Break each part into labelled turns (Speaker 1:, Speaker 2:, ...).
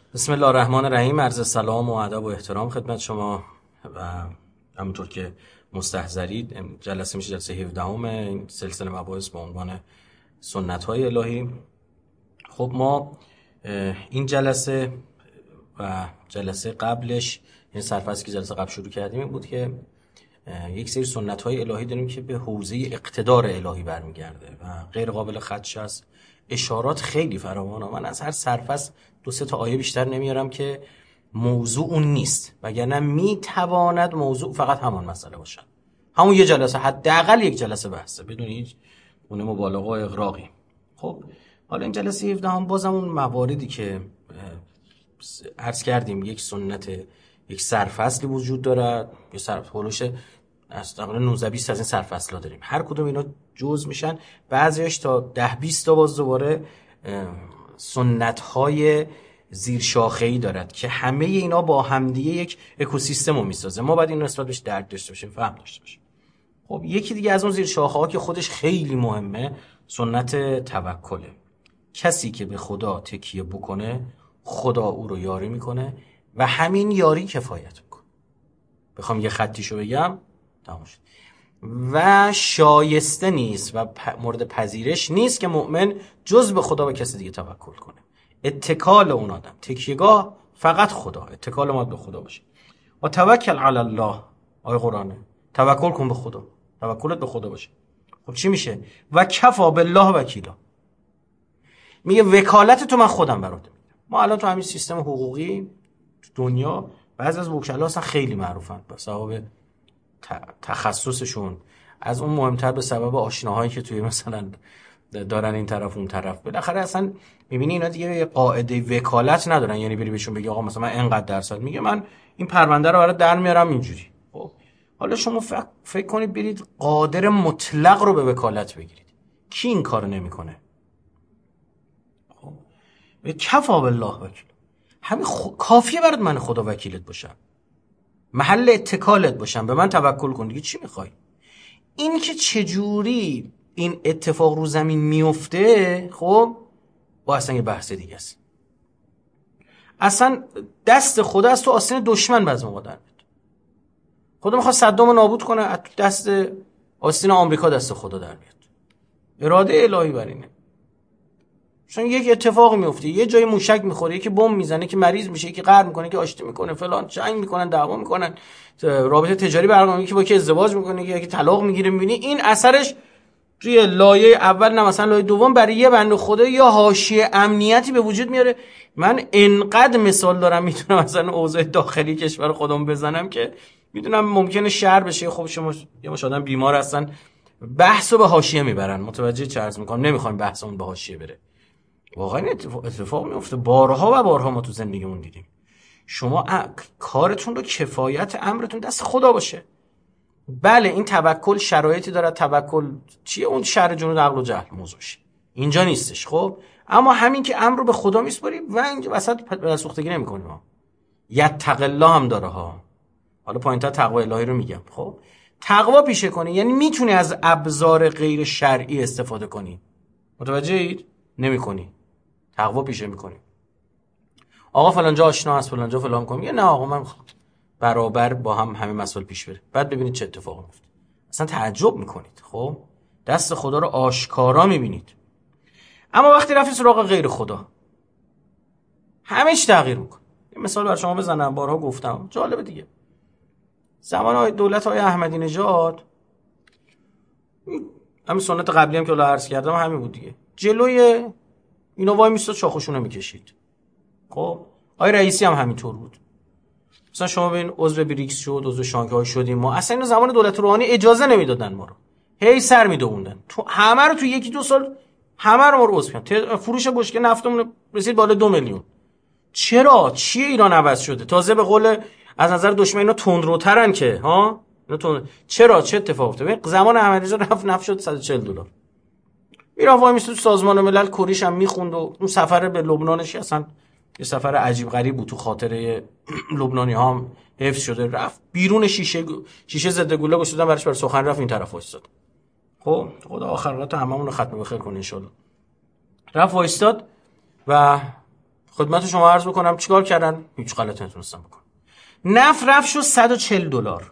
Speaker 1: بسم الله الرحمن الرحیم. عرض سلام و ادب و احترام خدمت شما و همونطور که مستحضرید جلسه میشه جلسه 17 این سلسله مباحث با عنوان سنت های الهی. خب ما این جلسه و جلسه قبلش، این سرفصلی که جلسه قبل شروع کردیم این بود که یک سری سنت های الهی داریم که به حوزه اقتدار الهی برمیگرده و غیر قابل خدش است. اشارات خیلی فراوانه. من از هر سرفصل 2-3 آیه بیشتر نمیارم که موضوع اون نیست، وگرنه میتواند موضوع فقط همان مسئله باشد، همون یه جلسه، حداقل یک جلسه بحثه بدون هیچ گونه مبالغه و اغراقی. خب حالا این جلسه 17 هم بازم اون مواردی که عرض کردیم، یک سنت، یک سرفصلی وجود دارد، یه سرفصلش از تقریبا 19-20 از این سرفصل‌ها داریم، هر کدوم اینا جزء میشن، بعضیش تا 10-20 تا باز دوباره سنت‌های زیر شاخه‌ای دارد که همه اینا با همدیگه یک اکوسیستم رو میسازه. ما باید این نسبت بهش درک داشته باشیم، فهم داشته باشیم. خب یکی دیگه از اون زیر شاخه‌ها که خودش خیلی مهمه، سنت توکله. کسی که به خدا تکیه بکنه، خدا او رو یاری میکنه و همین یاری کفایت میکنه. بخوام یه خطیشو بگم تمام شد. و شایسته نیست و مورد پذیرش نیست که مؤمن جز به خدا و کسی دیگه توکل کنه. اتکال اون آدم، تکیهگاه فقط خدا، اتکال ما به خدا باشه. و توکل علی الله، آیه قرآنه، توکل کن به خدا، توکلت به خدا باشه. خب چی میشه؟ و کفا بالله وکیلا، میگه وکالت تو من خودم برات میگیرم. ما الان تو همین سیستم حقوقی دنیا بعضی از وکلا اصلا خیلی معروفن به سبب تخصصشون، از اون مهمتر به سبب آشناهایی که توی مثلا دارن این طرف اون طرف. بالاخره اصلا میبینی اینا دیگه یه قاعده وکالت ندارن، یعنی بری بهشون بگی آقا مثلا من اینقدر درصد، میگه من این پرونده رو برات در میارم اینجوری. خب حالا شما فکر کنید برید قادر مطلق رو به وکالت بگیرید، کی این کارو نمیکنه؟ خب کفا بالله وکیل، همین کافیه برات من خدا وکیلت باشم، محل اتکالت باشم، به من توکل کن دیگه چی میخوای؟ این که چجوری این اتفاق رو زمین میفته، خب با اصلا یه بحث دیگه است. اصلا دست خدا از تو آستین دشمن بعضی موقع در میاد. خدا میخواد صدام رو نابود کنه، دست آستین آمریکا دست خدا در میاد. اراده الهی بر اینه. چون یک اتفاقی میفته، یه جای موشک میخوره، یکی بمب میزنه، که مریض میشه، که قهر میکنه، که آشتی میکنه، فلان جنگ میکنن، دعوا میکنن، رابطه تجاری برقرار میکنه، که با کی ازدواج میکنه، که طلاق میگیره. میبینی این اثرش توی لایه اول نه مثلا لایه دوم برای یه بنده خدا یا حاشیه امنیتی به وجود میاره. من انقدر مثال دارم میتونم مثلا اوضاع داخلی کشور خودم بزنم که میدونم ممکنه شر بشه. خب شما یه مش آدم بیمار هستن، بحثو به حاشیه میبرن. متوجه چه عرض میکنم؟ نمیخوایم بحثمون به حاشیه بره. واقعا اتفاق میفته، بارها و بارها ما تو زندگیمون دیدیم. شما کارتون رو، کفایت امرتون دست خدا باشه. بله این توکل شرایطی داره. توکل چیه؟ اون شر جنود عقل و جهل موضوعش اینجا نیستش. خب اما همین که امر رو به خدا میسپاری و اینجا وسط به سوختگی نمی‌کنیم. یتق الله هم داره ها. حالا پایین‌تر تقوا الهی رو میگم. خب تقوا پیشه کنی یعنی میتونی از ابزار غیر شرعی استفاده کنی. متوجهید؟ نمی‌کنی. تقوا پیشه می‌کنی. آقا فلان جا آشنا هست، فلان جا فلان کنم. نه آقا من برابر با هم همه مسائل پیش بره. بعد ببینید چه اتفاقی میفته. اصلا تعجب میکنید. خب دست خدا رو آشکارا میبینید. اما وقتی رفتی سراغ غیر خدا، همه چی تغییر میکنه. یه مثال برای شما بزنم، بارها گفتم، جالبه دیگه. زمان دولت های احمدی نژاد، همین سنت قبلی هم که الان عرض کردم همین بود دیگه. جلوی اینا وای میستاد شاخشونه میکشید. خب آقای رئیسی هم همینطور بود. مثلا شما ببین عضو بریکس شد، عضو شانگهای شدیم ما. اصلا اینا زمان دولت روحانی اجازه نمیدادن ما رو. هی سر میدووندن. تو همه رو تو 1-2 سال همه رو ما رو عضو کردن. فروش بشکه نفتمون رسید بالا 2 میلیون. چرا؟ چیه ایران عوض شده؟ تازه به قول از نظر دشمن اینا تندروترن که ها؟ چرا؟ چه اتفاق افتاد؟ زمان احمدی نژاد رفت نفت شد $140. میرفت وای میستاد سازمان ملل کریش هم میخوند و اون سفر به لبنانش اصلا یه سفر عجیب غریب بود، تو خاطره لبنانی ها هم حفظ شده. رفت بیرون شیشه ضد گلوله گشودن براش، بر سخن رفت این طرف وایستاد. خب خدا آخرات هممون رو ختم بخیر کنه ان شاء الله. رفت وایستاد و خدمت شما عرض بکنم چیکار کردن؟ هیچ غلطی نتونستن بکنن. نفت رفت شد $140.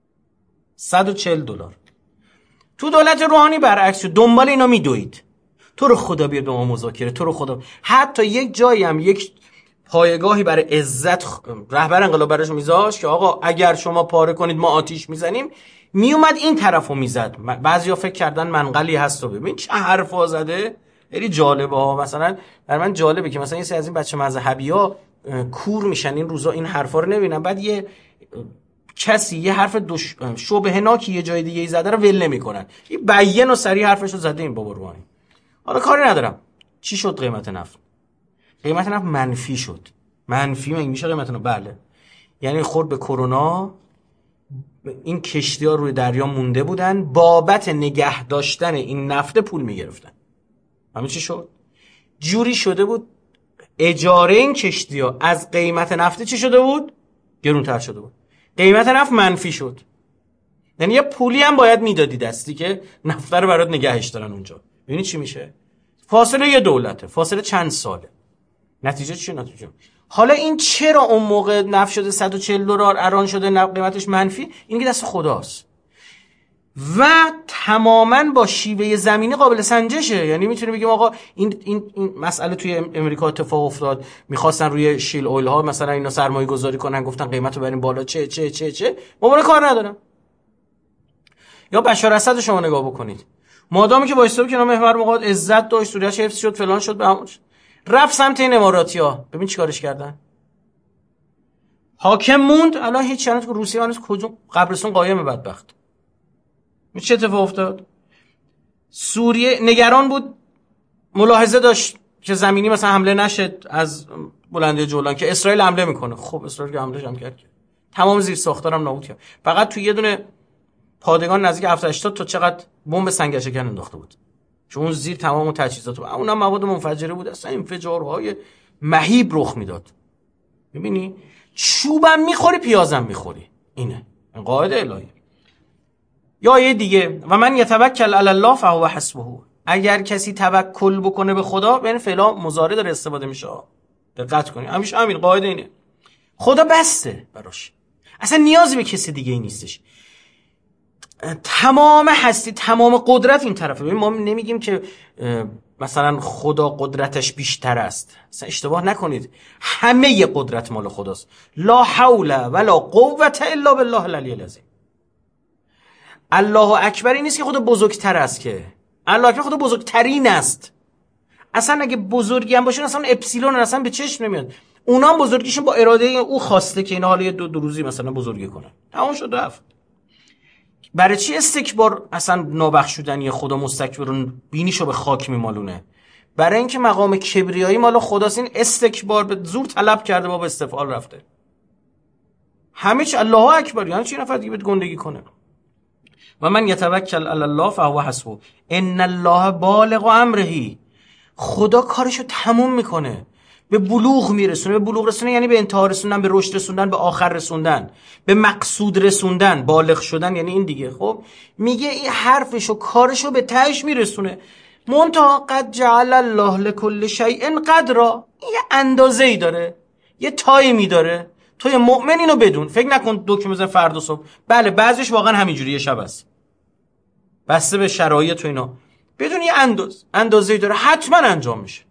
Speaker 1: $140. تو دولت روحانی برعکس شد، دنبال اینا میدوید. تو رو خدا بیاد با ما مذاکره، تو رو خدا. حتی یک جایی هم یک پایگاهی برای عزت رهبر انقلاب براش میذاشت که آقا اگر شما پاره کنید ما آتیش میزنیم، میومد این طرفو میزد. بعضیا فکر کردن منقلی هست. و ببین چه حرفا زده، خیلی جالبه ها. مثلا برای من جالبه که مثلا یه سری از این بچه مذهبی‌ها کور میشن این روزا، این حرفا رو نمیبینن، بعد یه کسی یه حرف شبهناکی یه جای دیگه ای زده رو ول نمیکنن. این بیان و سریع حرفشو زده این بابا روحانی. حالا کاری ندارم. چی شد قیمت نفت؟ قیمت نفت منفی شد. منفی میشه قیمت نفت؟ بله. یعنی خورد به کرونا، این کشتی‌ها روی دریا مونده بودن، بابت نگه داشتن این نفت پول میگرفتن. همین چی شد؟ جوری شده بود اجاره این کشتی‌ها از قیمت نفت چی شده بود؟ گرونتر شده بود. قیمت نفت منفی شد. یعنی یه پولی هم باید میدادی دستی که نفت رو برات نگهش دارن اونجا. ببینید چی میشه؟ فاصله یه دولته، فاصله چند ساله. نتیجه چیه؟ نتیجه حالا این چرا اون موقع نفت شده $140 الان شده قیمتش منفی؟ این که دست خداست و تماما با شیوه زمینی قابل سنجشه. یعنی میتونیم بگیم آقا این مسئله توی امریکا اتفاق افتاد، میخواستن روی شیل اویل ها مثلا اینا سرمایه گذاری کنن، گفتن قیمت رو بریم بالا، چه مبارک کار ندارم. یا بشار اسد شما نگاه بکنید، مادامی که با استوب کنار محور مقاومت عزت داشت، سوریه‌اش حفظ شد، فلان شد، به همون رفت سمت این اماراتی‌ها. ببین چیکارش کردن. حاکم موند، الان هیچ چنت که روسیه هنوز کجا قبرستون قایم بدبخت. چه اتفاق افتاد؟ سوریه نگران بود، ملاحظه داشت که زمینی مثلا حمله نشه از بلندی جولان که اسرائیل حمله میکنه. خب اسرائیل که حمله هم کرد، تمام زیر ساختارم نابود کرد. فقط تو یه دونه پادگان نزدیک 780 تا چقدر بمب سنگرشکن انداخته بود، چون اون زیر تمام تجهیزات بود، اونم مواد منفجره بود، اصلا انفجارهای مهیب رخ میداد. ببینی چوبم میخوری پیازم میخوری، اینه قاعده الهی. یا یه دیگه، و من یتوکل علی الله فهو حسبه، اگر کسی توکل بکنه به خدا، ببین فعلا مضارع داره استفاده میشه، دقت کنید، همیشه همین قاعده اینه، خدا بسته براش، اصلا نیازی به کسی دیگه ای نیستش. تمام هستی، تمام قدرت این طرفه. ببین ما نمیگیم که مثلا خدا قدرتش بیشتر است، اصلا اشتباه نکنید، همه قدرت مال خداست. لا حول ولا قوة الا بالله العلی العظیم. الله اکبر این نیست که خدا بزرگتر است، که الله اکبر خدا بزرگترین است. اصلا اگه بزرگی هم باشه اصلا اپسیلون اصلا به چشم نمیاد. اونا هم بزرگیشون با اراده او خواسته که اینا حالا یه دو روزی مثلا بزرگی کنن، تمام شد رفت. برای چی استکبار اصلا نابخشودنی خدا، مستکبرون بینیشو به خاک میمالونه؟ برای اینکه مقام کبریایی مال خداست. این استکبار به زور طلب کرده، با به استفعال رفته. همه چی الله اکبر، یعنی چی نفر دیگه بهت گندگی کنه؟ و من یتوکل علی الله فهو حسبه ان الله بالغ امره، خدا کارشو تموم میکنه، به بلوغ میرسونه. به بلوغ رسونه یعنی به انتها رسوندن، به رشد رسوندن، به آخر رسوندن، به مقصود رسوندن، بالغ شدن یعنی این دیگه. خب میگه این حرفشو کارشو به تهش میرسونه. منتها قد جعل الله لكل شیء قدرا، یه اندازه‌ای داره، یه تایمی داره. تو یه مؤمن اینو بدون، فکر نکن دکمه بزن فردا صبح. بله بعضیش واقعا همینجوریه، شب است، بسته به شرایط و اینا. بدون یه اندازه‌ای داره، حتما انجام میشه،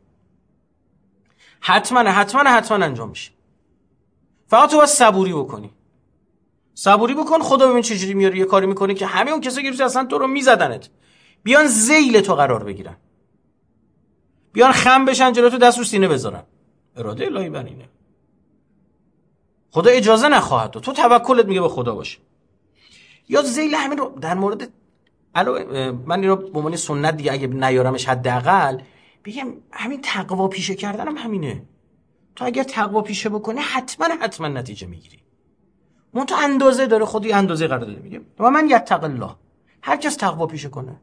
Speaker 1: حتما انجام میشه. فقط تو باید صبوری بکنی، صبوری بکن. خدا ببین چجوری میاره یه کاری میکنه که همه اون کسایی که اصلا تو رو میزدنت بیان ذیل تو قرار بگیرن، بیان خم بشن جلو تو، دست رو سینه بذارن. اراده الهی بر اینه. خدا اجازه نخواهد تو توکلت میگه به خدا باشه. یا ذیل همین رو در مورد من اینو به عنوان سنت دیگه اگه نیارمش حداقل بگم، همین تقوا پیشه کردن هم همینه. تو اگر تقوا پیشه بکنی حتما نتیجه میگیری. من تو اندازه داره، خودی اندازه قرار داده. میگه و من یتق الله، هر کس تقوا پیشه کنه.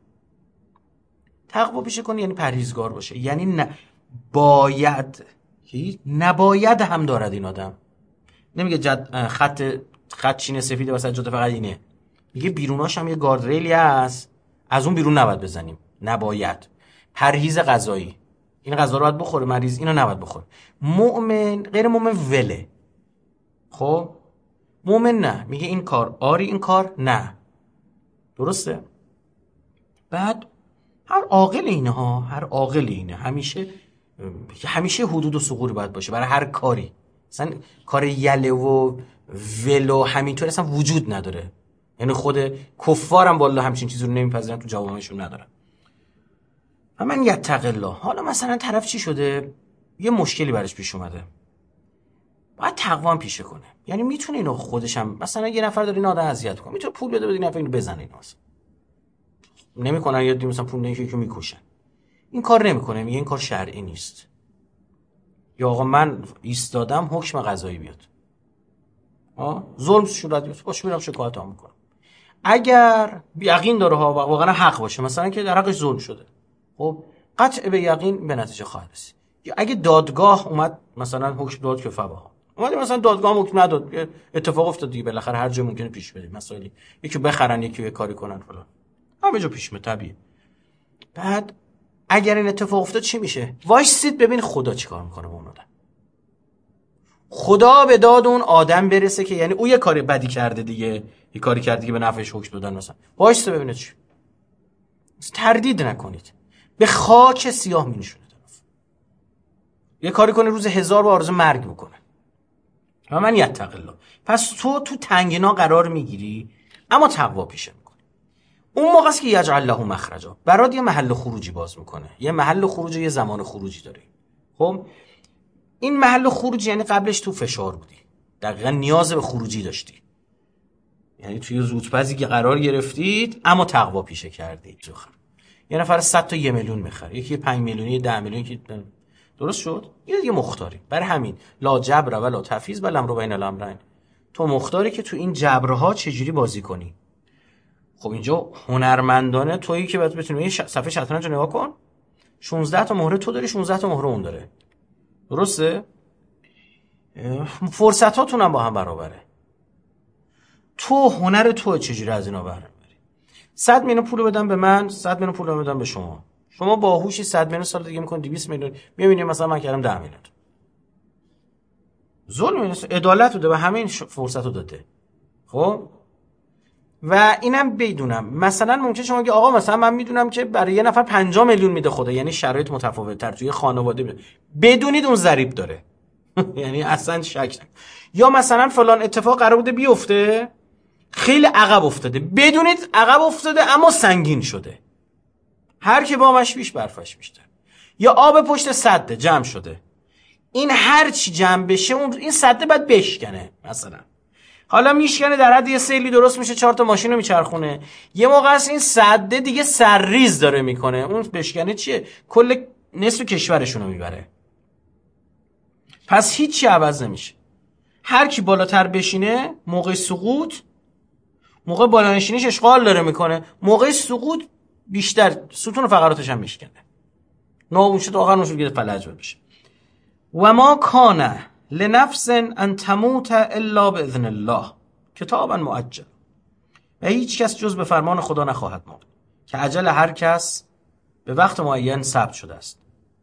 Speaker 1: تقوا پیشه کنه یعنی پرهیزگار باشه، یعنی باید، نباید هم دارد این آدم. نمیگه خط چینه سفیده واسه جاده فقط اینه، میگه بیروناش هم یه گاردریلی هست، از اون بیرون نباید بزنیم، نباید. پرهیز غذایی این غذا رو باید بخوره، مریض اینو نباید بخوره. مؤمن غیر مؤمن وله. خب مؤمن نه، میگه این کار آری، این کار نه. درسته؟ بعد هر عاقل اینه همیشه حدود و ثغوری باید باشه برای هر کاری. مثلا کار یله و ولو همینطور اصلا وجود نداره. یعنی خود کفارم والله همچین چیزی رو نمیپذیرن، تو جوامعشون ندارن. و من یتق الله، حالا مثلا طرف چی شده؟ یه مشکلی براش پیش اومده، باید تقوا پیشه کنه. یعنی میتونه اینو خودش هم، مثلا یه نفر داره این آدم اذیت کنه، میتونه پول بده این نفر اینو بزنه، اینو نمیکنن. یا مثلا پول نمیشه که میکشن. این کار نمیکنه، میگه این کار شرعی نیست. یا آقا من ایستادم حکم قضایی بیاد، ظلم صورت بیاد، باشه میرم شکایت هم میکنم. اگر یقین داره ها واقعا حق باشه، مثلا که در حقش ظلم شده، خب قطع به یقین به نتیجه خواهد رسید. یا اگه دادگاه اومد مثلا حکم داد که فبها اومد، مثلا دادگاه حکم نداد، اتفاق افتاد دیگه، بالاخره هر جا ممکنه پیش بره مسائلی، یکی بخرن یکی یه کاری کنن فلان، همه جا پیش میاد طبیعیه. بعد اگر این اتفاق افتاد چی میشه؟ وایسید ببین خدا چیکار میکنه با اون آدم. خدا به داد اون آدم برسه که یعنی او یه کاری بدی کرده دیگه، یه کاری کرده که به نفعش حکم دادن، مثلا وایسید ببینید چی. تردید نکنید، به خاک سیاه مینشونه طرف. یه کاری کنه روز 1000 بار آرزو مرگ بکنه. و من یتق الله. پس تو تنگنا قرار میگیری اما تقوا پیشه میکنی. اون موقع است که یجعل له مخرجا، برات یه محل خروجی باز میکنه. یه محل خروجی، یه زمان خروجی داره. خب این محل خروجی یعنی قبلش تو فشار بودی، دقیقاً نیاز به خروجی داشتی، یعنی توی زودپزی که قرار گرفتید اما تقوا پیشه کردید. یه نفر 100 تا 1 میلیون میخره، یکی 5 میلیونی 10 میلیون، که درست شد. یه دیگه مختاری. برای همین لا جبر ولا تفیض بل امر بین الامرین. تو مختاری که تو این جبرها چجوری بازی کنی. خب اینجا هنرمندانه تویی که باید بتونی یه صفحه شطرنج رو نگاه کن، 16 تا مهره تو داری، 16 تا مهره اون داره، درسته؟ فرصتاتون هم با هم برابره. تو هنر تو چجوری از اینا بهره ببری. 100 میلیون پول بدم به من، 100 میلیون پول بدم به شما، شما باهوشی 100 میلیون سال دیگه میکنید 200 میلیون، میبینید مثلا من کردم 10 میلیون. ظلم نیست، عدالت بوده و همین فرصت رو داده. خب و اینم بدونم مثلا ممکنه شما بگی آقا مثلا من میدونم که برای یه نفر 50 میلیون میده خدا، یعنی شرایط متفاوت تر توی خانواده میده. بدونید اون ضریب داره. یعنی اصلا شک نکنید. یا مثلا فلان اتفاق قرار بوده بیفته، خیلی عقب افتاده، بدونید عقب افتاده اما سنگین شده. هر که بامش بیش برفش بیشتر. یا آب پشت سد جمع شده، این هر چی جمع بشه اون این سد باید بشکنه. مثلا حالا میشکنه در حد یه سیلی درست میشه، 4 تا ماشین رو میچرخونه، یه موقع است این سده دیگه سرریز داره میکنه، اون بشکنه چیه؟ کل نصف کشورشون رو میبره. پس هیچی عوض نمیشه. هر کی بالاتر بشینه موقع سقوط، موقع بالا نشینیش اشغال داره میکنه، موقع سقوط بیشتر ستون و فقراتش هم میشکنه، ناون شد آخر نشد گیره فلج بشه. و ما کانه لنفس ان تموت الا باذن الله کتابا مؤجل. و هیچ کس جز به فرمان خدا نخواهد مرد که اجل هر کس به وقت معین ثبت شده است.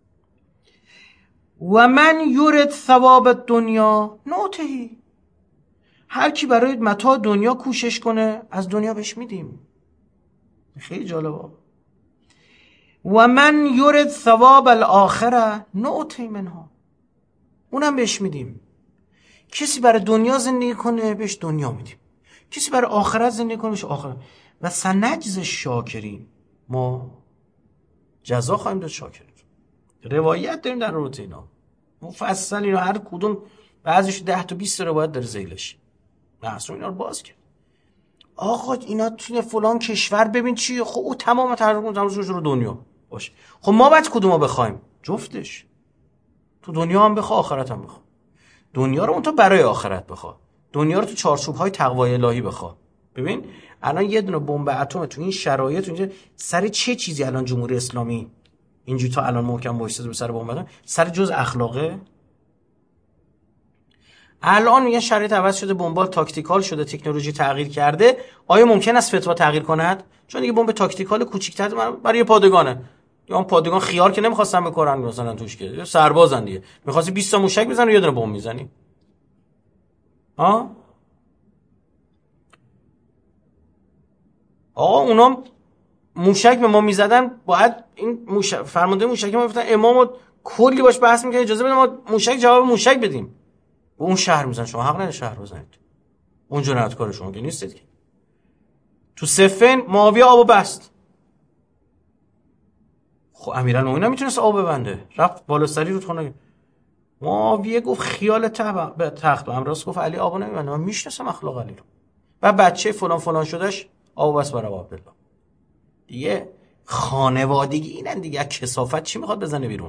Speaker 1: و من یرد ثواب الدنیا نوتهی، هر کی برای متاع دنیا کوشش کنه از دنیا بهش میدیم. خیلی جالبه. و من یرد ثواب الاخره نوتهی منها، اونم بهش میدیم. کسی برای دنیا زندگی کنه بهش دنیا میدیم، کسی برای آخرت زندگی کنه بهش آخرت. و سنجز شاکرین، ما جزا خواهیم داد شاکرین. روایت داریم در رابطه اینا مفصل، اینا هر کدوم بعضیش 10 تا 20 روایت داره ذیلش. نه اینا رو باز کرد. آقا اینا توی فلان کشور ببین چیه. خب او تمام ترجمه‌اش رو دنیا باشه. خب ما بعد کدومو بخوایم؟ جفتش. تو دنیا هم بخوا، آخرت هم بخوا. دنیا رو اون تو برای آخرت بخوا، دنیا رو تو چارچوب‌های تقوای الهی بخوا. ببین الان یه دونه بمب اتم تو این شرایط اینجا سر چه چیزی الان جمهوری اسلامی اینجوری تا الان محکم وایساده به سر بمب اتم؟ سر جز اخلاقه. الان میگن شرایط عوض شده، بمب‌ها تاکتیکال شده، تکنولوژی تغییر کرده. آیا ممکن است فتوا تغییر کند؟ چون دیگه بمب تاکتیکال کوچیک‌تر برای پادگانه، یا اون پادگان خیار که نمیخواستن بکارن مثلا توش، که سربازن دیگه، می‌خواستی 20 تا موشک بزنی یه دونه بمب میزنی. ها آقا اونا موشک به ما میزدن، باید این فرمانده موشک ما گفتن امامو کلی باش بحث میکنه اجازه بده ما موشک جواب موشک بدیم. به اون شهر میزنن، شما حق ندارید شهر بزنید، اون جنایتکار شما که نیستید که. تو صفین معاویه آبو بست، خب امیرالمومنین میتونست آب ببنده، رفت بالا سری رودخانه. معاویه گفت خیال به تخت، امراض گفت علی آبو نمیبنده، من میشناسم اخلاق علی رو، و بچه فلان فلان شدهش آبو بس برای عبدالله. دیگه خانوادگی اینن دیگه، کثافت چی میخواد بزنه بیرون؟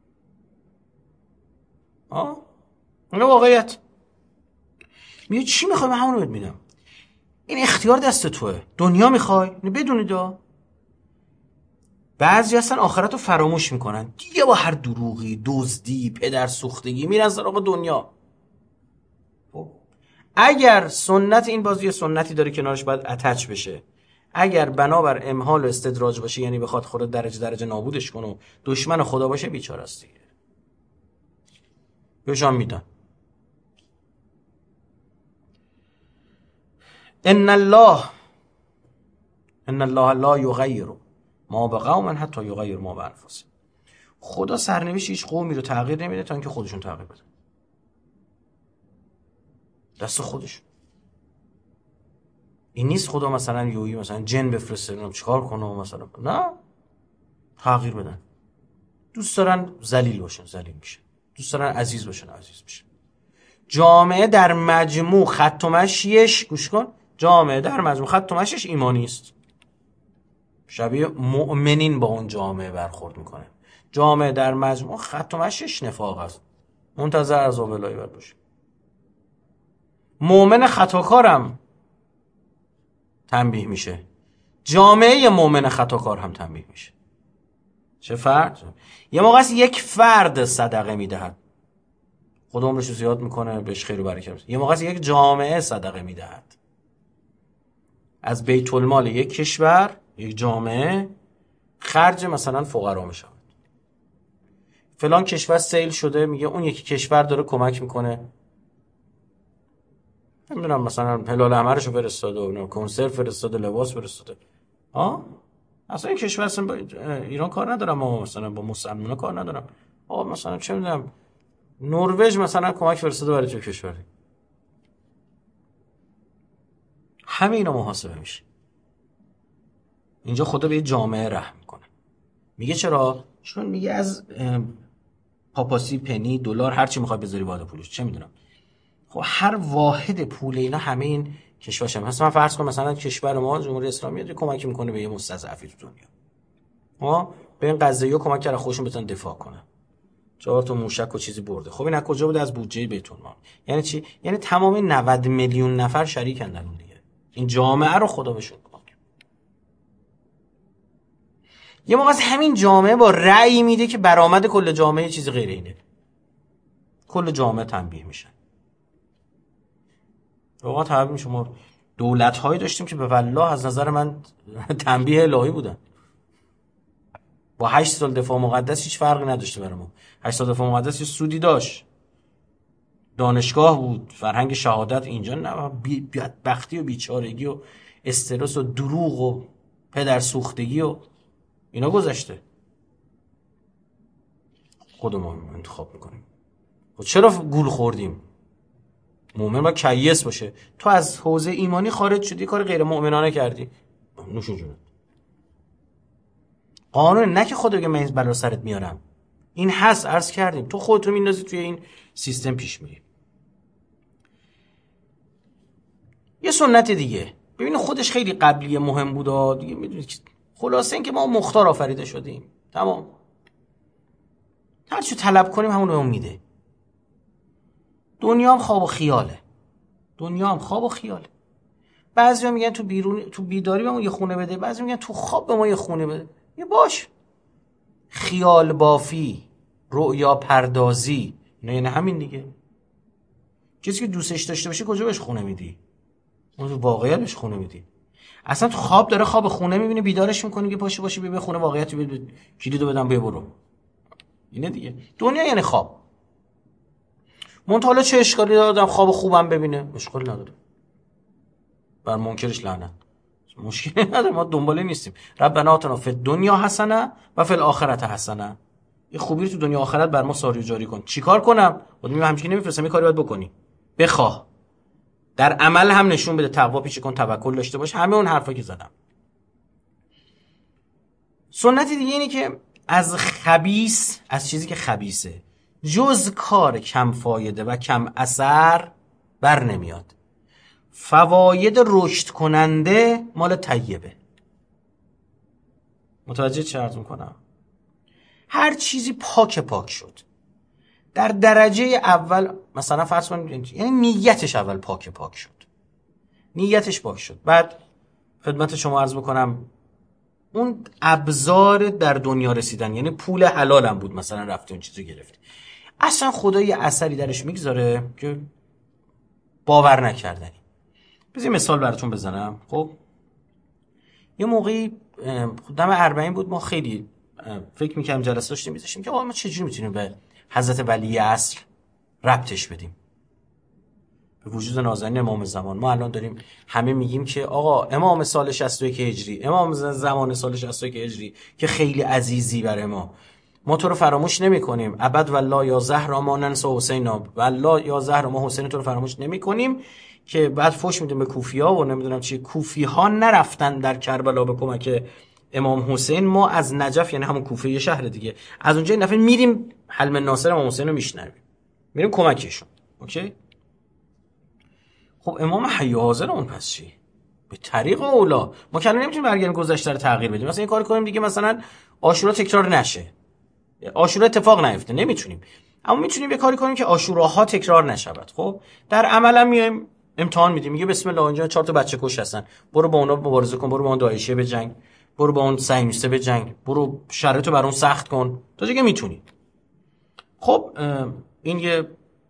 Speaker 1: این واقعیت. میگه چی میخوای؟ من همونو بهت میدم، این اختیار دست توه. دنیا میخوای بدونید بعضی هستن آخرت رو فراموش میکنن دیگه، با هر دروغی، دزدی، پدر سوختگی میرن سراغ دنیا. اگر سنت این بازی سنتی داره کنارش باید اتچ بشه، اگر بنابر امهال و استدراج باشه، یعنی بخواد خود درجه نابودش کنه و دشمن خدا باشه، بیچاره است دیگه، بهشان میدن. ان الله لا یغیر ما بقوم حتی یغیر ما بانفسهم. خدا سرنوشت هیچ قومی رو تغییر نمیده تا اینکه خودشون تغییر بدن، دست خودشون. این نیست خدا مثلا یویی مثلا جن بفرسته چیکار کنه مثلا، نه، تغییر بدن. دوست دارن ذلیل باشن ذلیل میشن، دوست دارن عزیز باشن عزیز میشن. جامعه در مجموع خط و مشیش، گوش کن، جامعه در مجموع خط و مشیش ایمانی است، شبیه مؤمنین با اون جامعه برخورد میکنه. جامعه در مجموع خط و مشیش نفاق است، منتظر عذاب الهی باید باشه. مؤمن خطاکارم تنبیه میشه، جامعه مؤمن خطاکار هم تنبیه میشه. چه فرق؟ یه موقع است یک فرد صدقه میدهد، خدا عمرش رو زیاد میکنه، بهش خیر و برکت میده. یه موقع است یک جامعه صدقه میدهد، از بیت المال یک کشور، یک جامعه خرج مثلا فقرا میشه. فلان کشور سیل شده، میگه اون یکی کشور داره کمک میکنه، نمیدونم مثلا هلال احمرشو فرستاده و کنسرو فرستاده، لباس فرستاده. اصلا این کشور اصلا با ایران کار ندارم، ما مثلا با مسلمان‌ها کار ندارم. مثلا چه میدونم نروژ مثلا کمک فرستاده برای چه کشوری. همه اینا محاسبه میشه. اینجا خدا به یه جامعه رحم میکنه. میگه چرا؟ چون میگه از پاپاسی، پنی، دلار، هر چی میخواد بذاری بالا پولش، چه میدونم. خب هر واحد پول اینا همه این کشورش هم. مثلا فرض کن مثلا کشور ما جمهوری اسلامی داره کمک میکنه به یه مستضعفی تو دنیا. به این قضیه کمک کرده خودشون بتونن دفاع کنن. 4 تا موشک و چیزی برده. خب این از کجا بوده؟ از بودجه بیت المال. یعنی چی؟ یعنی تمام 90 میلیون نفر شریکن در اون دیگه. این جامعه رو خدا بهشون کمک. یه موقع از همین جامعه با رأی میده که برآمد کل جامعه چیز غیر اینه. کل جامعه تنبیه میشن. واقعا تعبیر شما دولت‌هایی داشتیم که به والله از نظر من تنبیه الهی بودن. با 8 سال دفاع مقدس هیچ فرقی نداشته برای ما. 8 سال دفاع مقدس یه سودی داشت. دانشگاه بود، فرهنگ شهادت اینجا نه، بدبختی و بیچارگی و استرس و دروغ و پدر سوختگی و اینا گذشته. خودمون انتخاب میکنیم. خب چرا گول خوردیم؟ مؤمن باید کیس باشه. تو از حوزه ایمانی خارج شدی، کار غیر مؤمنانه کردی، نوشون جونت. قانون نه که خدا بگه من بلا سرت میارم، این هست، عرض کردیم، تو خودتو میندازی توی این سیستم پیش میری. یه سنت دیگه ببین خودش خیلی قبلی مهم بود دیگه، میدونید که خلاصه این که ما مختار آفریده شدیم، تمام، هر چی طلب کنیم همون رو میده. دنیا هم خواب و خیاله، دنیا هم خواب و خیاله. بعضیا میگن تو بیداری بهمون یه خونه بده، بعضی میگن تو خواب به ما یه خونه بده. یه باش، خیال بافی، رؤیا پردازی، نه همین دیگه. کسی که دوستش داشته باشی کجا بهش خونه میدی؟ اون واقعیت بهش خونه میدی. اصلا تو خواب داره خواب خونه میبینه، بیدارش میکنه که پاشو بیا خونه، واقعیت کلیدو بدم بیا برو. اینه دیگه دنیا یعنی خواب. منتها چه اشکالی دادم خواب خوبم ببینه؟ اشکالی نداره، بر منکرش لعنت، مشکلی نداره، ما دنباله نیستیم. ربنا آتنا فی الدنیا حسنه و فی الاخره حسنه. این خوبی رو تو دنیا آخرت بر ما ساری و جاری کن. چیکار کنم؟ خودم همش نمیفرستم، این کاری باید بکنی، بخواه، در عمل هم نشون بده، تقوا پیشه کن، توکل داشته باش، همه اون حرفا که زدم. سنتی دیگه اینه که از خبیث، از چیزی که خبیثه، جز کار کم فایده و کم اثر بر نمیاد. فواید رشد کننده مال طیبه. متوجه چه عرض میکنم؟ هر چیزی پاک شد در درجه اول، مثلا فرض کنید یعنی نیتش اول پاک شد، نیتش پاک شد، بعد خدمت شما عرض میکنم اون ابزار در دنیا رسیدن، یعنی پول حلالم بود، مثلا رفتی اون چیزو گرفتی، اصلا خدا یه اثری درش میگذاره که باور نکردنی. بذار مثال براتون بزنم. خب یه موقعی دم 40 بود، ما خیلی فکر می‌کردیم، جلسه داشتیم می‌ذاشتیم که آقا ما چجوری میتونیم به حضرت ولی عصر ربطش بدیم، به وجود نازنین امام زمان. ما الان داریم همه میگیم که آقا امام سال 61 هجری، امام زمان سال 61 هجری که خیلی عزیزی برای ما تو رو فراموش نمی‌کنیم، ابد والله یا زهرا ما ننسى حسین، والله یا زهرا ما حسین تو رو فراموش نمی‌کنیم. که بعد فوش میدیم به کوفی‌ها و نمیدونم چی، کوفی‌ها نرفتن در کربلا به کمک امام حسین، ما از نجف، یعنی همون کوفه، یه شهر دیگه، از اونجا این دفعه میریم حلم ناصر امام حسین رو میشنویم، میریم کمکشون. اوکی؟ خب امام حی حاضر اون پس چی؟ به طریق اولا ما که نمیتونیم برگردیم گذشته رو تغییر بدیم، مثلا این کار کنیم دیگه، مثلا عاشورا تکرار نشه، عاشورا اتفاق نیفته، نمیتونیم، اما میتونیم یه کاری کنیم که عاشوراها تکرار نشود. خب در عمل هم میایم امتحان میدیم، میگه بسم الله اینجا 4 تا بچه کش هستن، برو با اونا مبارزه کن، برو با اون داعشیه به جنگ، برو با اون صهیونیسته به جنگ، برو شرایطو برام سخت کن تا دیگه میتونی. خب این یه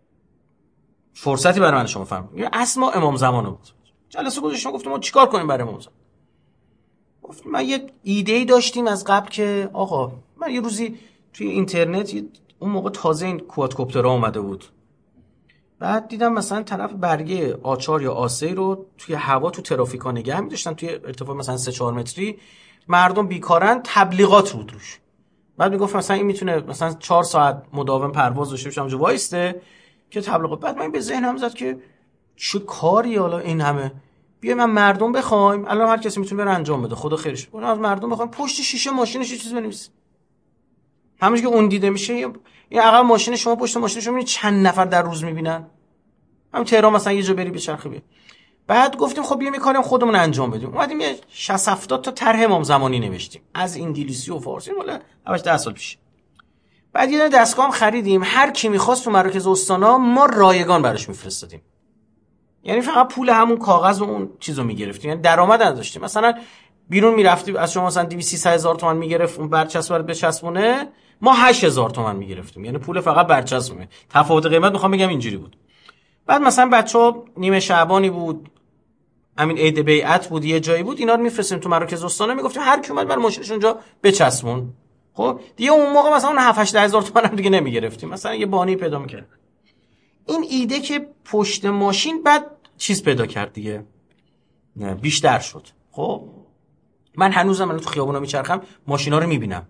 Speaker 1: فرصتی برای من شما فهم. یه اسما امام زمانو بود. جلسه گذاشتم گفتم ما چیکار کنیم برای امام زمان. گفتم من یه ایده‌ای داشتیم از قبل که آقا من یه روزی توی اینترنت، اون موقع تازه این کوادکوپترها اومده بود، بعد دیدم مثلا طرف برگه آچار یا آسه رو توی هوا تو ترافیکا نگه می‌داشتن، توی ارتفاع مثلا 3-4 متری، مردم بیکارن، تبلیغات رو روش. بعد میگفت مثلا این میتونه مثلا 4 ساعت مداوم پرواز داشته باشه، اونجا وایسته که تبلیغات. بعد من به ذهنم زد که چه کاری حالا این همه، بیا من مردم بخوایم، الان هر کسی میتونه بره انجام بده، خدا خیرش بده، از مردم بخوایم پشت شیشه ماشینش یه چیز بنویسیم، همونش که اون دیده میشه، این عقب ماشین شما، پشت ماشین شما، میبینید چند نفر در روز میبینن. همین تهران مثلا یه جا بری به چرخه بیا. بعد گفتیم خب بیا می‌کنیم خودمون انجام بدیم. اومدیم یه 60-70 تا طرح امام زمانی نوشتیم از انگلیسی و فارسی، مال 8 سال پیش. بعد یه دستگاه هم خریدیم، هر کی می‌خواست تو مراکز استانا ما رایگان براش می‌فرستادیم، یعنی فقط پول همون کاغذ و اون چیزو می‌گرفتیم، یعنی درآمد نداشتیم. مثلا بیرون می‌رفتی از شما مثلا 200-300 هزار تومان می‌گرفت اون برچسب رو بچسبونه، ما 8000 تومان می‌گرفتیم، یعنی پول فقط برچسبه. تفاوت قیمت می‌خوام بگم اینجوری بود. بعد مثلا بچه‌ها نیمه شعبانی بود، همین عید بیعت بود، یه جایی بود، اینا رو می‌فرستیم تو مراکز استانا، میگفتیم هر کی اومد بر ماشینش اونجا بچسبون. خب دیگه اون موقع مثلا اون 7-8 هزار تومان هم دیگه نمی‌گرفتیم، مثلا یه بانی پیدا می‌کرد. این ایده که پشت ماشین بعد چیز پیدا کرد دیگه، نه بیشتر شد. خب من هنوزم الان تو خیابونا میچرخم، ماشینا رو می‌بینم،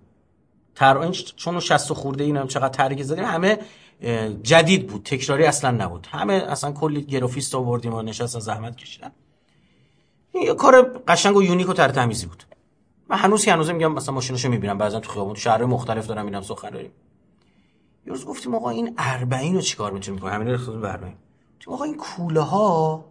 Speaker 1: چون 60 خورده اینم چقدر تحریک زدیم، همه جدید بود، تکراری اصلا نبود، همه اصلا کلی گرافیست آوردیم و نشستن زحمت کشیدن. این یه کار قشنگ و یونیک و ترتمیزی بود. من هنوز میگم مثلا ماشیناشو میبینم، بعضا تو خیابون تو شهرهای مختلف دارم میرم سخنرانی. یه روز گفتیم آقا این 40 رو چیکار میتونیم کنیم، همین رو خودمون به 40. آقا این کوله ها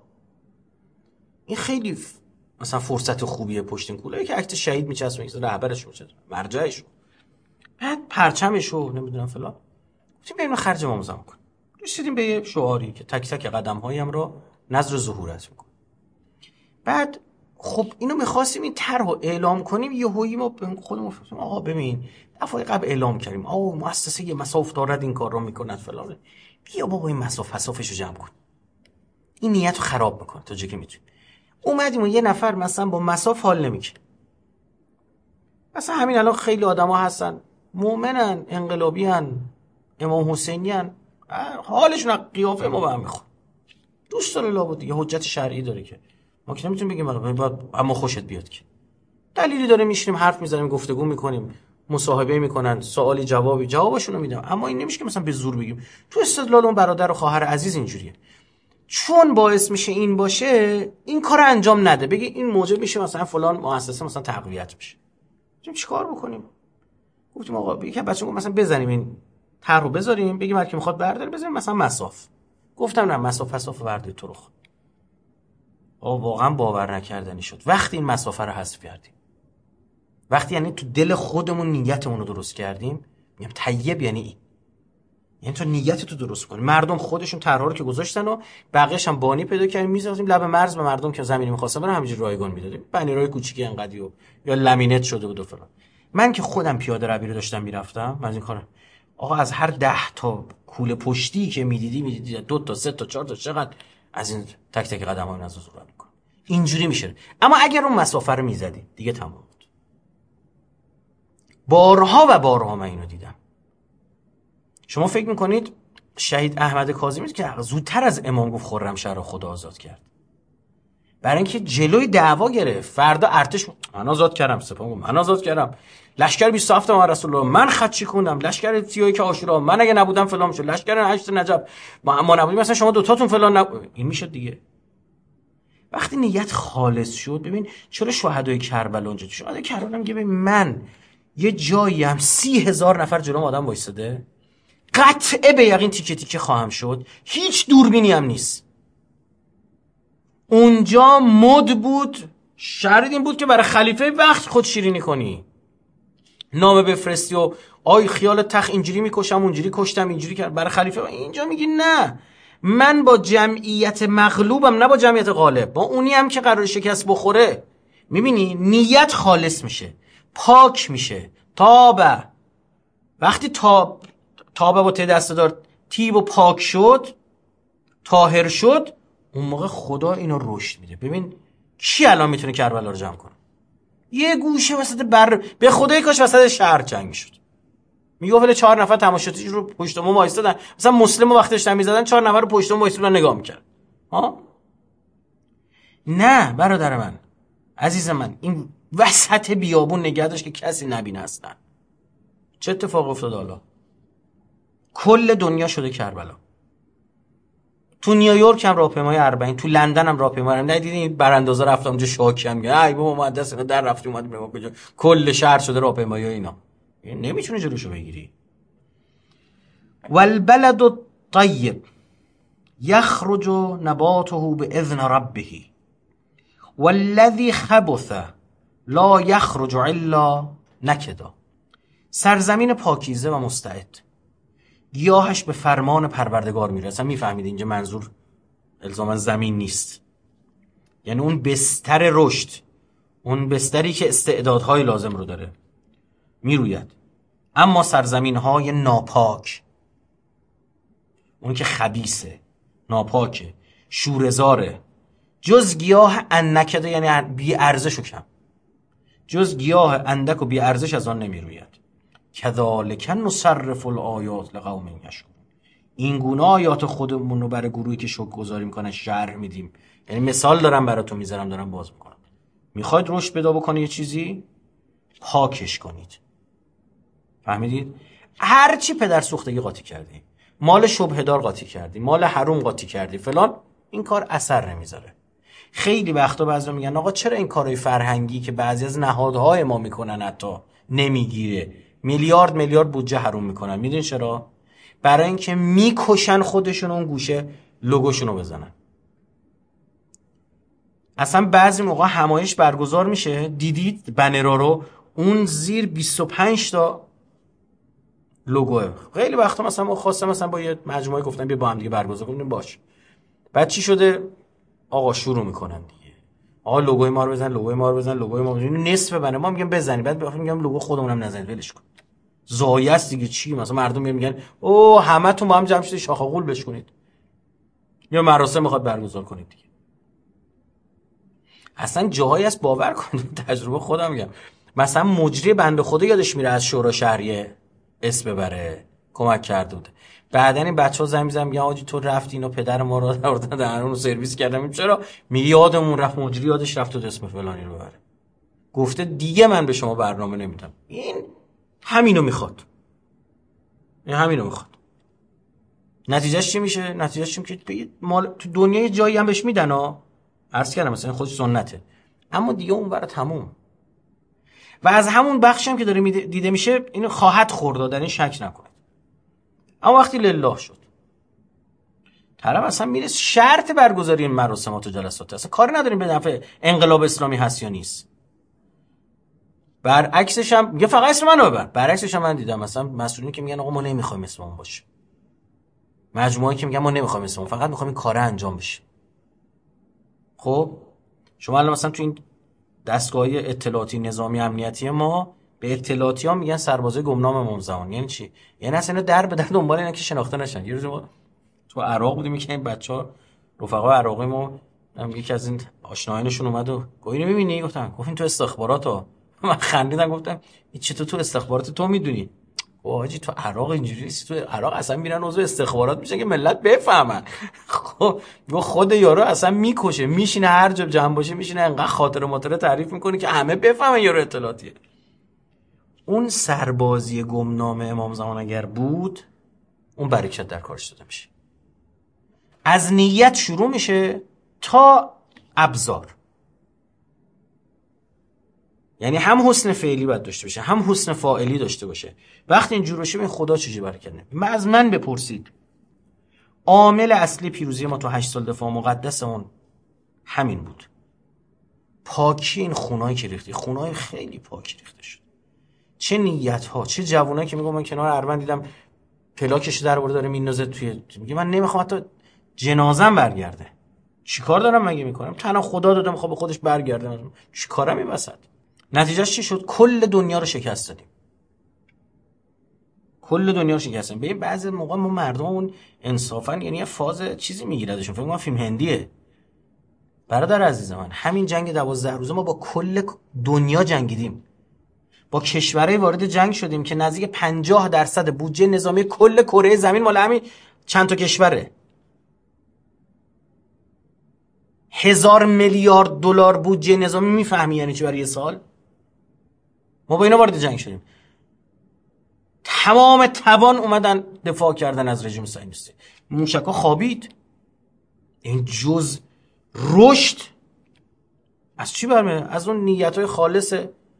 Speaker 1: این خیلی مثلا فرصت خوبیه، پشت این کوله که عکس شهید میچسبه، مثلا رهبرش میشه، مرجعش، بعد پرچمشو نمیدونم فلان. گفتیم بریم خرج امام زمان کنیم. رسیدیم به یه شعاری که تک تک قدم‌هایم را نظر ظهورت میکنه. بعد خب اینو می‌خواستیم این طرح رو اعلام کنیم، یهویی ما خودمون گفتیم آقا ببین دفعه قبل اعلام کردیم آقا مؤسسه یه مساف دارد این کار رو میکند فلان، بیا بابا این مساف حسافشو جمع کن، این نیتو خراب میکنه تا جایی که میتونی. اومدیم و یه نفر مثلا با مصاف حال نمیکنه. مثلا همین الان خیلی آدما هستن مؤمنن، انقلابیان، امام حسینیان، حالشون قیافه ما به هم میخوره، دوست داره لابد دیگه، حجت شرعی داره که ما که نمیتونیم بگیم باید اما خوشت بیاد که دلیلی داره، میشینیم حرف میزنیم، گفتگو میکنیم، مصاحبه میکنن، سوالی جوابی، جوابشون رو میدم. اما این نمیشه که مثلا به زور بگیم. تو استدلال اون برادر و خواهر عزیز اینجوریه، چون باعث میشه این باشه این کار انجام نده، بگی این موجب میشه مثلا فلان مؤسسه مثلا تقویت بشه. چیکار بکنیم؟ گفتیم آقا یکی بچه‌ها مثلا بزنیم این طرح رو بذاریم، بگیم هر کی میخواد برداره، بزنیم مثلا مصاف. گفتم نه مصاف بردارید تو رو خود. واقعا باور نکردنی شد وقتی این مسافه رو حذف کردیم، وقتی یعنی تو دل خودمون نیتمون رو درست کردیم. میگم طیب یعنی این، یعنی تو نیت تو درست کنی. مردم خودشون طرحا رو که گذاشتن و بقیه‌اش هم بانی پیدا کردیم میذاشتیم لب مرز به مردم که زمینی می‌خواستن برای همینجوری رایگان میدادیم، بنیرای کوچیکی انقدی و یا لامینت شده بود و فلان. من که خودم پیاده روی رو داشتم میرفتم، من از این کارا آقا از هر 10 تا کوله پشتی که میدیدی 2 تا 3 تا 4 تا چقدر از این تک تک قدم‌ها ناز زور می‌کنه. اینجوری میشه. اما اگر اون مسافه رو میزدی دیگه تمام بود. بارها و بارها من اینو دیدم. شما فکر میکنید شهید احمد کاظمی که زودتر از امام گفت خرمشهر رو خدا آزاد کرد، برای اینکه جلوی دعوا گرفت. فردا ارتش من آزاد کردم، سپاه من آزاد کردم، لشکر 27 محمد رسول الله من خط چیکوندم، لشکر 31 عاشورا من اگه نبودم فلان میشد، لشکر 8 نجف ما نبودیم مثلا شما دوتاتون فلان این میشد دیگه. وقتی نیت خالص شد، ببین چرا شهدای کربلا اونجا، شهدای کربلا میگه ببین من یه جایی هم 30,000 نفر جلوم آدم وایساده، قطعه به یقین تیکه تیکه خواهم شد، هیچ دوربینی هم نیست. اونجا مد بود، شرط این بود که برای خلیفه وقت خود شیرینی کنی، نامه بفرستی و آی خیال تخ اینجوری میکشم اونجوری کشتم اینجوری کرد برای خلیفه. اینجا میگی نه، من با جمعیت مغلوبم نه با جمعیت غالب، با اونی هم که قرار شکست بخوره. میبینی نیت خالص میشه، پاک میشه. تابه وقتی تابه با ته دست دار تیب و پاک شد، طاهر شد، اون موقع خدا اینو رشد میده. ببین کی الان میتونه کربلا رو جمع کنه؟ یه گوشه وسط به خدای کاش وسط شهر جنگ شد. میگه ولی 4 نفر تماشاتی رو پشت ما وایسادن، مثلا مسلم وقتی داشتن میزدن 4 نفر رو پشت ما وایسادن نگاه میکرد. ها نه برادر من عزیز من، این وسط بیابون نگه داشت که کسی نبینه اصلا. چه اتفاق افتاد حالا؟ کل دنیا شده کربلا. تو نیویورک هم راهپیمای 40، تو لندن هم راهپیمای 40. ندیدین براندازا رفتم اونجا شاکی هم میگه ای بابا مقدس اینا در رفتیم اومدیم نگاه کجا کل شهر شده راهپیمایی اینا. نمیتونه جلوشو بگیری. والبلد الطیب یخرج نباته باذن ربه والذی خبث لا یخرج الا نکدا. سرزمین پاکیزه و مستعد، گیاهش به فرمان پروردگار میره. اصلا میفهمید اینجا منظور الزاما زمین نیست، یعنی اون بستر رشد، اون بستری که استعدادهای لازم رو داره میروید. اما سرزمین های ناپاک، اون که خبیثه، ناپاکه، شوره‌زاره، جز گیاه اندک یعنی بی ارزش و کم، جز گیاه اندک و بی ارزش از آن نمیروید. کذالک نصرف الآیات لقوم یشکرون. این گونه آیات خودمون رو برای گروهی که شکرگزاری میکنن شرح میدیم. یعنی مثال دارم براتون میذارم، دارم باز میکنم. میخواید رشد پیدا بکنه یه چیزی، پاکش کنید. فهمیدید؟ هر چی پدر سوختگی قاطی کردی، مال شبهدار قاطی کردی، مال حروم قاطی کردی فلان، این کار اثر نمیذاره. خیلی وقتا بعضیا میگن آقا چرا این کارهای فرهنگی که بعضی از نهادهای ما میکنن حتی نمیگیره؟ میلیارد بودجه حروم میکنن. میدونی چرا؟ برای اینکه میکشن خودشون اون گوشه لوگوشونو بزنن. اصلا بعضی موقع همایش برگزار میشه، دیدید بنرها رو، اون زیر 25 تا لوگوه. خیلی وقتا مثلا ما خواستم مثلا با یه مجموعه گفتن بیا با هم دیگه برگزار کنیم، باش. بعد چی شده؟ آقا شروع میکنن دیگه، آقا لوگوی ما رو بزن، لوگوی ما رو بزن، لوگوی ما رو بزن. نصف بنه ما میگم بزنی، بعد میگم لوگو خودمونم نزنید ولش کن. زایه است دیگه. چی مثلا مردم میگن او همتون با هم جمع شید شاخ غول بشکنید یا مراسم میخواد برگزار کنید دیگه. اصلا جاهایی از باور کنید، تجربه خودم میگم، مثلا مجری بنده خدا یادش میره از شورا شهریه اسم ببره، کمک کرده بود. بعدن این بچه‌ها زنگ می‌زنن میگن آجی تو رفتی اینو پدر ما رو آوردن درونو سرویس کردم. چرا؟ میگه یادمون رفت، مجری یادش رفت تو اسم فلانی رو ببره. گفته دیگه من به شما برنامه نمیدم. این همینو میخواد. این همینو میخواد. نتیجهش چی میشه؟ نتیجهش چی که مال تو دنیای جایی هم بهش میدن ها. عرض کردم مثلا خودش سنته. اما دیگه اون برای تموم. و از همون بخشی هم که داره دیده میشه اینو خواهد خورد، در این شک نکنید. اما وقتی لله شد طرف اصلا میره شرط برگزاری این مراسمات و جلسات، اصلا کاری نداریم به نفع انقلاب اسلامی هست یا نیست. برعکسش هم میگه فقط اسم منو ببر. برعکسش هم من دیدم مثلا مسئولین که میگن آقا ما نمیخوایم اسممون باشه، مجموعه‌ای که میگن ما نمیخوایم اسممون، فقط میخوایم این کار انجام بشه. خب شما الان مثلا تو این دستگاهی اطلاعاتی نظامی امنیتی ما به اطلاعاتی ها میگن سربازای گمنام امام زمان. یعنی چی؟ یعنی اصلا در به در دنبال اینا که شناخته نشن. یه روز ما تو عراق بودیم که این بچه‌ها رفقا عراقی ما، یکی از این آشنایانشون اومد و گفت اینو می‌بینی؟ گفتم تو استخبارات ها. من خندیدم گفتم این چطور تو استخبارات تو میدونی؟ واجی تو عراق اینجوری نیست، تو عراق اصلا میرن عضو استخبارات میشن که ملت بفهمن. خب خود یارو اصلا میکشه، میشینه هر جا جمع باشه میشینه انقدر خاطره ماطره تعریف میکنه که همه بفهمن یارو اطلاعاتیه. اون سربازی گمنام امام زمان اگر بود، اون برکت در کارش داده میشه. از نیت شروع میشه تا ابزار. یعنی هم حسن فعلی باید داشته باشه، هم حسن فاعلی داشته باشه. وقتی اینجور بشه ببین خدا چجوری برکت نمیده. از من بپرسید عامل اصلی پیروزی ما تو 8 سال دفاع مقدسمون همین بود. پاکی این خونایی که ریختی، خونای خیلی پاکی ریخته شد. چه نیت ها، چه جوونایی که میگم من کنار اروند دیدم پلاکش در آورده داره میندازه توی، میگه من نمیخوام حتی جنازم برگرده. چیکار دارم مگه میکنم؟ تنها خدا داده میخواد به خودش برگرده. چیکارم این وسط؟ نتیجهش چی شد؟ کل دنیا رو شکست دادیم. کل دنیا رو شکست دادیم. ببین بعضی موقع ما مردممون انصافا یعنی یه فاز چیزی میگیردشون، فکر کنم فیلم هندیه. برادر عزیز من همین جنگ 12 روزه ما با کل دنیا جنگیدیم. با کشورهای وارد جنگ شدیم که نزدیک 50% بودجه نظامی کل کره زمین مال همین چند تا کشوره. 1000 میلیارد دلار بودجه نظامی، میفهمی یعنی چی برای یه سال؟ ما با اینا وارد جنگ شدیم. تمام توان اومدن دفاع کردن از رژیم صهیونیستی. موشکا خوابید. این جز رشد از چی برمیاد؟ از اون نیت‌های خالص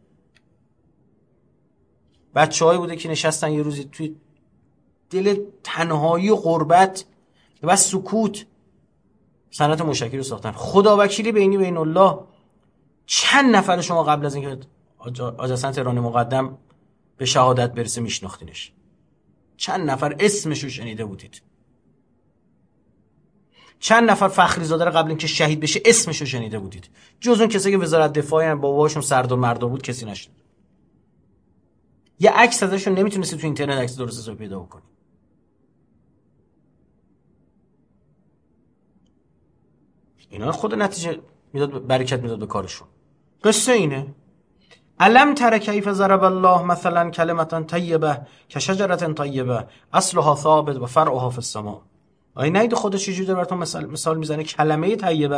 Speaker 1: بچه‌هایی بوده که نشستن یه روزی توی دل تنهایی و غربت و سکوت صنعت موشکی رو ساختن. خداوکیلی بینی بین الله چند نفر شما قبل از اینکه حاج حسن تهرانی مقدم به شهادت برسه میشناختینش؟ چند نفر اسمشو شنیده بودید؟ چند نفر فخری زاده رو قبل اینکه شهید بشه اسمشو شنیده بودید؟ جز اون کسایی که وزارت دفاعی باباشون سردار مردا بود کسی نشنید. یه عکس ازشون نمیتونستی تو اینترنت عکس درست حسابی پیدا بکنی. اینا خود نتیجه میداد، برکت میداد به کارشون. قصه اینه. علم تر کیف ضرب الله مثلا کلمه طیبه کشجره طیبه اصلها ثابت و فرعها فی السماء. آیا نید خودش چجوری داره براتون مثال میزنه؟ کلمه طیبه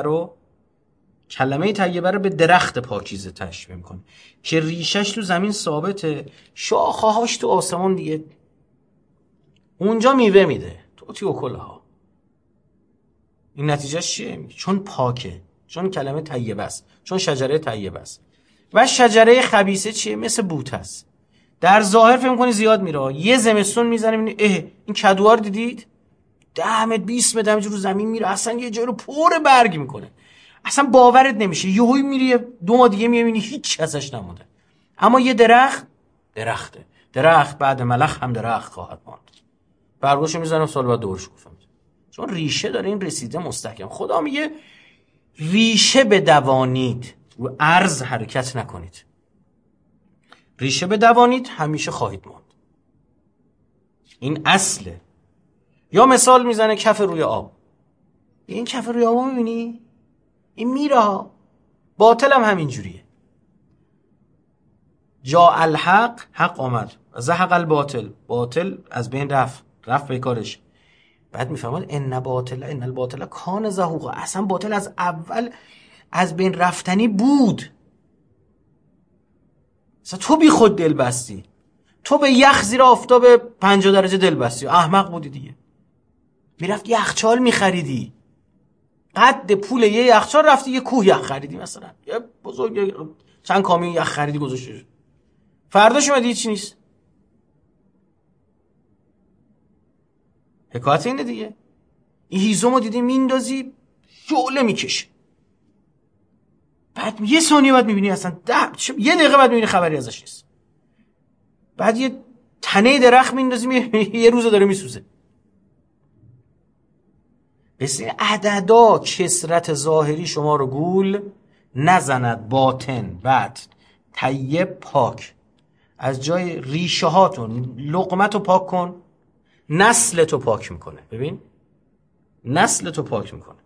Speaker 1: رو به درخت پاکیزه تشبیه میکنه که ریشش تو زمین ثابته، شاخه‌هاش تو آسمون دیگه اونجا میوه میده، توتی و کلها. این نتیجهش چیه؟ چون پاکه، چون کلمه طیبه است، چون شجره طیبه است. و شجره خبیثه چیه؟ مثل بوت است. در ظاهر فکر می‌کنی زیاد میره، یه زمستون میزنه این کدوار دیدید 10 متر 20 متر همینجوری رو زمین میره، اصلا یه جای رو پر برگ میکنه، اصلا باورت نمیشه. یهویی میری 2 ماه دیگه میبینی هیچ ازش نمونده. اما یه درخت بعد ملخ هم درخت خواهد ماند. برگاشو میزنم سال بعد دورش گفتم، چون ریشه داره این رسیده مستحکم. خدا میگه ریشه بدوانید، رو عرض حرکت نکنید. ریشه بدوانید همیشه خواهید ماند. این اصله. یا مثال میزنه کف روی آب. این کف روی آب میبینی؟ این میره ها. باطل هم همین جوریه. جا الحق، حق آمد، زهق الباطل، باطل از بین رفت به کارش. بعد میفهمد ان الباطل کان زهوقا، اصلا باطل از اول از بین رفتنی بود. اصلا تو بی خود دل بستی، تو به یخ زیر آفتاب 50 درجه دل بستی، احمق بودی دیگه. میرفت یخچال میخریدی، قد پول یه یخچال رفتی یه کوه یخ خریدی، مثلا یه بزرگ چند کامیون یخ خریدی گذاشتی، فرداش اومدی هیچ نیست. حکایت اینه دیگه. این هیزمو دیدی میندازی شعله میکشه، بعد یه ثانیه بعد میبینی اصلا یه دقیقه بعد میبینی خبری ازش نیست. بعد یه تنه درخت میندازی یه روز داره میسوزه. بس این عددا کسرت ظاهری شما رو گول نزند، باطن بعد طیب پاک. از جای ریشه هاتون لقمتو پاک کن، نسلتو پاک میکنه. ببین نسلتو پاک میکنه.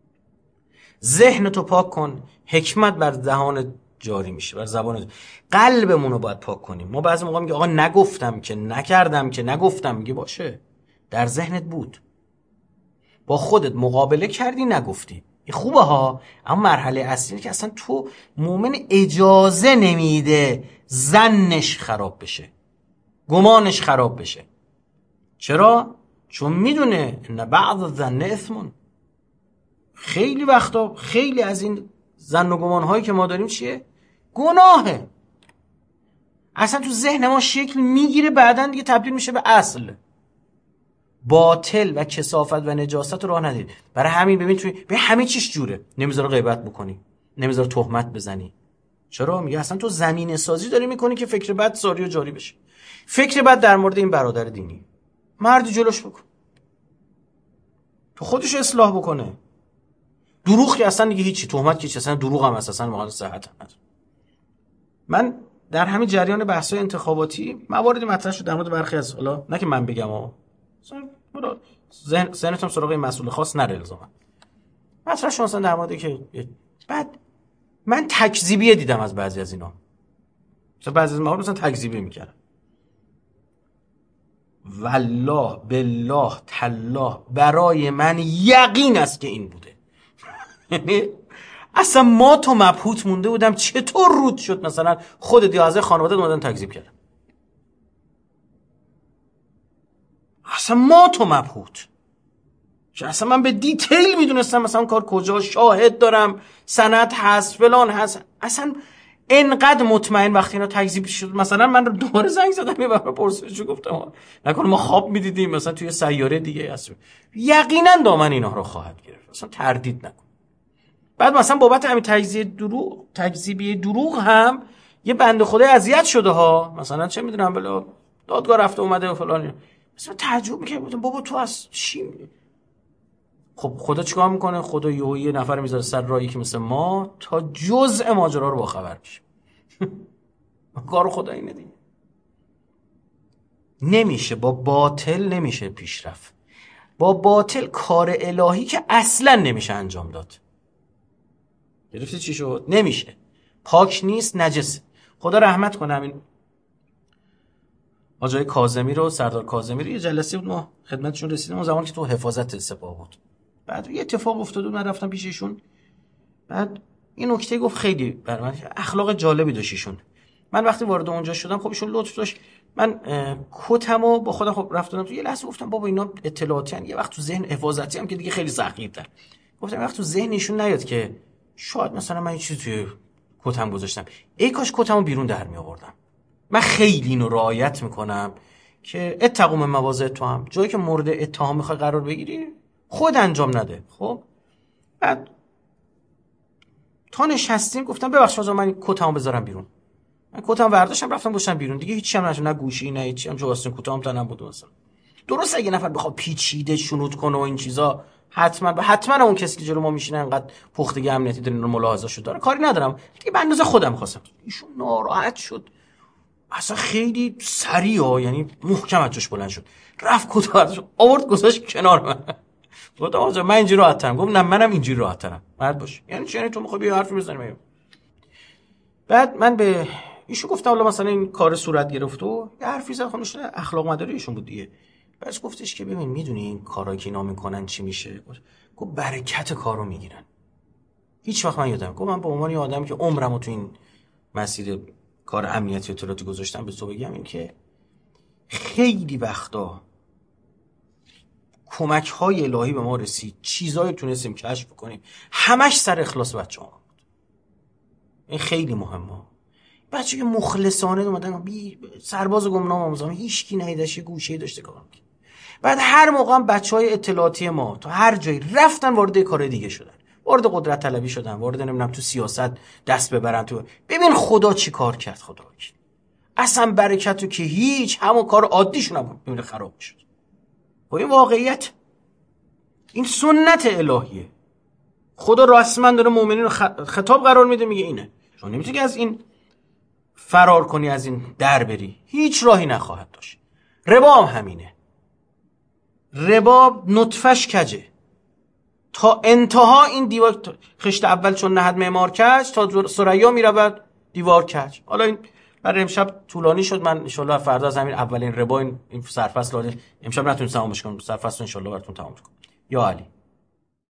Speaker 1: ذهنتو پاک کن، حکمت بر دهان جاری میشه، بر زبان. قلبمونو باید پاک کنیم. ما بعضی موقع میگه آقا نگفتم که، نکردم که، نگفتم. میگه باشه، در ذهنت بود، با خودت مقابله کردی، نگفتی. این خوبه ها، اما مرحله اصلی که اصلا تو مومن اجازه نمیده ظنش خراب بشه، گمانش خراب بشه. چرا؟ چون میدونه ان بعض الظن اثم. خیلی وقتا خیلی از این ظن و گمان هایی که ما داریم چیه؟ گناهه. اصلا تو ذهن ما شکل میگیره، بعدن دیگه تبدیل میشه به اصل. باطل و کثافت و نجاست رو راه ندید. برای همین ببین همه چیش جوره. نمیذاره غیبت بکنی، نمیذاره تهمت بزنی. چرا؟ میگه اصلا تو زمینه سازی داری میکنی که فکر بد ساری و جاری بشه. فکر بد در مورد این برادر دینی، مردی جلوش بکن، تو خودش اصلاح بکنه. دروغ که اصلا دیگه هیچی، تهمت که اصلا دروغ هم اصلا مقال صحت هم نداره. من در همین جریان بحث‌های انتخاباتی مواردی مطرح شد در مورد برخی از، حالا نه که من بگم ذهنتون سراغ این مسئول خاص نره الزاما، مطرح شد مثلا در مورد که بعد من تکذیبیه دیدم از بعضی از اینا، مثلا بعضی از موارد مثلا تکذیبی میکردن. والله بالله تالله برای من یقین است که این بوده. اصلا ما تو مبهوت مونده بودم چطور رود شد مثلا خود دیازه خانواده اومدن تکذیب کردن. اصلا ما تو مبهوت، اصلا من به دیتیل میدونستم مثلا کار کجا، شاهد دارم، سند هست، فلان هست. اصلا انقدر مطمئن وقتی اینا تکذیب شد مثلا من رو دوباره زنگ زدم یه بار پرسشو گفتم نکنه ما خواب میدیدیم مثلا توی سیاره دیگه هست. یقینا دامن اینا رو خواهد گرفت، اصلا تردید نکن. بعد مثلا بابت همین تکذیبی دروغ هم یه بنده خدای اذیت شده ها، مثلا چه میدونم بلا دادگاه رفته اومده و فلان. مثلا تعجب میکنم بابا تو از چی میگی؟ خب خدا چیکار میکنه؟ خدا یه نفر میذاره سر راهی که مثل ما تا جزء ماجرا رو باخبر میشه. کار خدا اینه دیگه. نمیشه با باطل نمیشه پیشرفت. با باطل کار الهی که اصلا نمیشه انجام داد. گرفتی چی شد؟ نمیشه. پاک نیست، نجسه. خدا رحمت کنه. همین آقای کاظمی رو، سردار کاظمی رو، یه جلسه بود ما خدمتشون رسیدیم اون زمان که تو حفاظت سپاه بود. بعد یه اتفاق افتاد و من رفتم پیششون. بعد این نکته گفت خیلی برای من اخلاق جالبی داشت ایشون. من وقتی وارد اونجا شدم خب ایشون لطف داشت، من کتمو با خودم خب رفتم تو یه لحظه گفتم بابا اینا اطلاعاتی ان، یه وقت تو ذهن حفاظتی هم که دیگه خیلی سخت‌تر. گفتم وقت تو ذهن ایشون نیاد که شاید مثلا من این چیزی توی کتم گذاشتم، ای کاش کتمو بیرون در می آوردم. من خیلی اینو رعایت میکنم که اتقوا من مواضع تو هم جایی که مورد اتهام میخوای قرار بگیری خود انجام نده. خب بعد تا نشستیم گفتم ببخشید آقا من کتمو بذارم بیرون. من کتم برداشتم رفتم گذاشتم بیرون دیگه، هیچی هم نشد، نه گوشی نه هیچی هم، جو واسه کتم تنم بود مثلا. درست اگه نفر بخواد پیچیده شنود کنه و این چیزا حتما اون کسی که جلو ما میشینه انقدر پختگی امنیتی داره اینو ملاحظه‌شو داره، کاری ندارم دیگه، به اندازه خودم خواستم. ایشون ناراحت شد اصلا خیلی سریع، یعنی محکم از جاش بلند شد، رفت کتابش آورد گذاشت کنار من. گفتم آقا من اینجوری راحت‌ترم. گفت نه منم اینجوری راحت‌ترم. مرد باش. یعنی چی؟ یعنی تو میخوای بیا حرفی بزنیم؟ بعد من به ایشون گفتم حالا مثلا این کار صورت گرفت و یه حرفی زد، خب نشون اخلاق مداری ایشون بود دیگه. بعدش گفتش که ببین میدونی این کارایی که اینا میکنن چی میشه؟ گفت برکت کارو میگیرن. هیچ وقت من یادم، گفت من به عنوان یه آدمی که عمرمو تو این مسیر کار امنیتی اطلاعاتی گذاشتم به تو بگم این که خیلی وقتا کمک‌های الهی به ما رسید، چیزایی تونستیم کشف کنیم، همش سر اخلاص بچه‌ها بود. این خیلی مهمه. بچه‌ها مخلصانه اومدن، سرباز گمنام آموزان، هیچ کی ندیدش، گوشه‌ای داشته کار می‌کرد. بعد هر موقع هم بچهای اطلاعاتی ما تو هر جایی رفتن وارد کار دیگه شدن، وارد قدرت طلبی شدن، وارد نمیدونم تو سیاست دست ببرن تو. ببین خدا چی کار کرد، خدا کرد. اصلا برکتو که هیچ، همون کار عادیشون هم میونه خراب شد. با این واقعیت، این سنت الهیه. خدا رسما داره مؤمنین رو خطاب قرار میده، میگه اینه. شما نمیتونی از این فرار کنی، از این در بری، هیچ راهی نخواهد داشت. ربا هم همینه. ربا نطفش کجه، تا انتها این دیوار خشت اول چون نهد معمار کج، تا ثریا میرود دیوار کج. حالا این برای امشب طولانی شد، من ان شاءالله فردا از همین اولین ربا این سرفصل امشب نتونستم تمامش کنم، سرفصل ان شاءالله براتون تمام کنم. یا علی.